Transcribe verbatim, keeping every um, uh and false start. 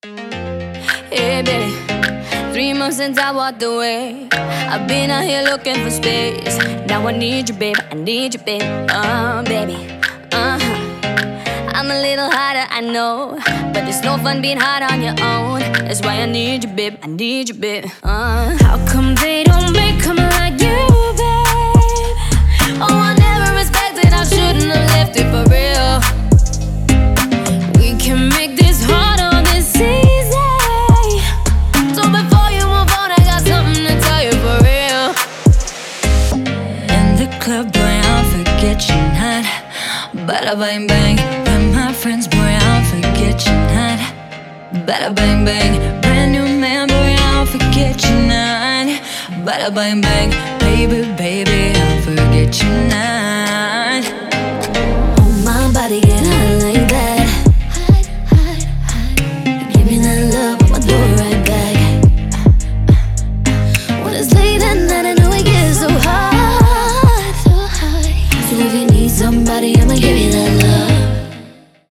Hey baby, three months since I walked away. I've been out here looking for space. Now I need you, baby, I need you, baby. Oh, baby, uh-huh. I'm a little harder, I know, but there's no fun being hard on your own. That's why I need you, baby, I need you, baby. uh. How come they don't make them like you, babe? Oh, I never respected, I shouldn't have left it for real. We can make this hard on this easy. So before you move on, I got something to tell you for real. In the club, boy, I'll forget you not. Bada bang bang, with my friends, boy, I'll forget you not. Bada bang bang, brand new man, boy, I'll forget you not. Bada bang bang, baby, baby, I'll forget you not. Oh, my body get hot like that. Give me that love, I'ma do it right back. When it's late at night, I know it gets so hot. So if you need somebody, I'ma give you that love.